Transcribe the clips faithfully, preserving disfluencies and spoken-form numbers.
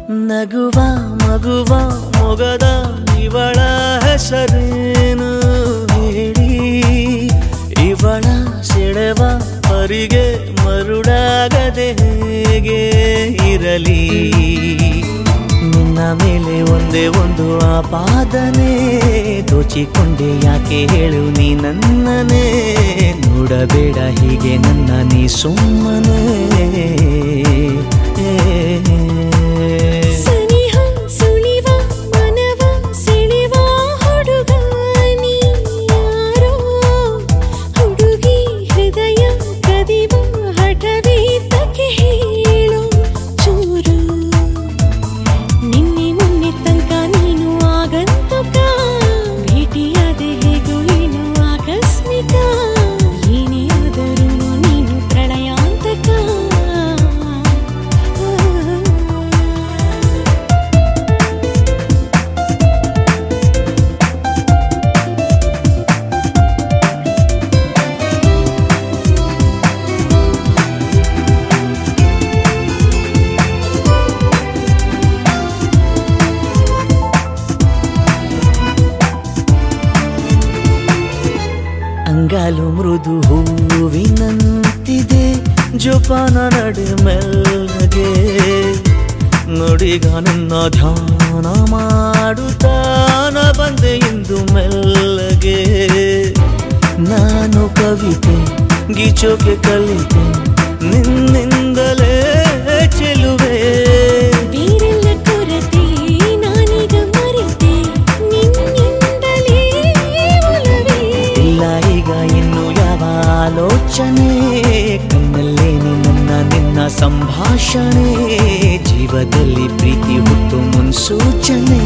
ನಗುವ ಮಗುವ ಮೊಗದ ಇವಳ ಹೆಸರೇನು ಹೇಳಿ, ಇವಳ ಸೆಳೆವ ಪರಿಗೆ ಮರುಳಾಗದೆ ಹೇಗೆ ಇರಲಿ. ನಿನ್ನ ಮೇಲೆ ಒಂದೇ ಒಂದು ಆಪಾದನೆ, ದೋಚಿಕೊಂಡೆ ಯಾಕೆ ಹೇಳು ನೀ ನನ್ನನೇ. ನೋಡಬೇಡ ಹೀಗೆ ನನ್ನ ನೀ ಸುಮ್ಮನೆ. ಅಂಗಾಲು ಮೃದು ಹೂವಿನಂತಿದೆ, ಜೋಪಾನ ನಡೆ ಮೆಲ್ಲಗೆ. ನುಡಿಗ ನನ್ನ ಧ್ಯಾನ ಮಾಡುತ್ತಾನ ಬಂದೆ ಇಂದು ಮೆಲ್ಲಗೆ. ನಾನು ಕವಿತೆ ಗೀಚೋಕೆ ಕಲಿತೆ ನಿನ್ನಿಂದಲೇ ಚೆಲುವೆ. ಆಲೋಚನೆ ಕಣ್ಣಲ್ಲೇನೆ ನನ್ನ ನಿನ್ನ ಸಂಭಾಷಣೆ, ಜೀವದಲ್ಲಿ ಪ್ರೀತಿ ಹುಟ್ಟು ಮುನ್ಸೂಚನೆ.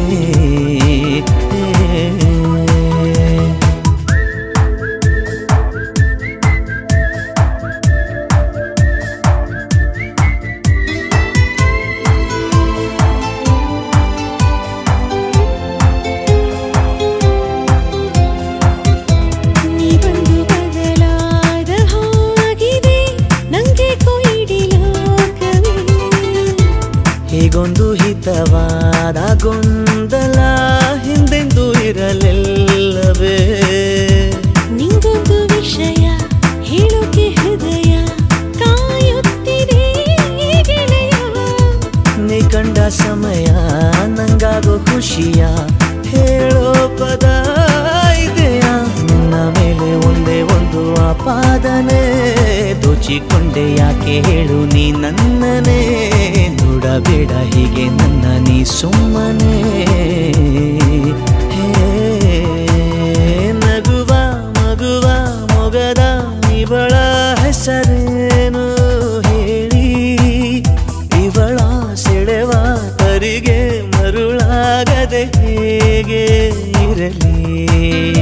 ಹೀಗೊಂದು ಹಿತವಾದ ಗೊಂದಲ ಹಿಂದೆಂದು ಇರಲಿಲ್ಲವೇ. ನಿಂಗೊಂದು ವಿಷಯ ಹೇಳೋಕೆ ಹೃದಯ ಕಾಯುತ್ತಿದೆ ಗೆಳೆಯ. ನೀ ಕಂಡ ಸಮಯ ನಂಗಾಗೋ ಖುಷಿಯ ಹೇಳೋ ಪದ ಇದೆಯಾ. ನಿನ್ನ ಮೇಲೆ ಒಂದೇ ಒಂದು ಆಪಾದನೆ, ದೋಚಿಕೊಂಡೆ ಯಾಕೆ ಹೇಳು ನೀ ನನ್ನನೇ. ನೋಡಬೇಡ ಹೀಗೆ ನನ್ನ ನೀ ಸುಮ್ಮನೆ. ನಗುವ ಮಗುವ ಮೊಗದ ಇವಳ ಹೆಸರೇನು ಹೇಳಿ, ಇವಳ ಸೆಳೆವ ಪರಿಗೆ ಮರುಳಾಗದೆ ಹೇಗೆ ಇರಲಿ.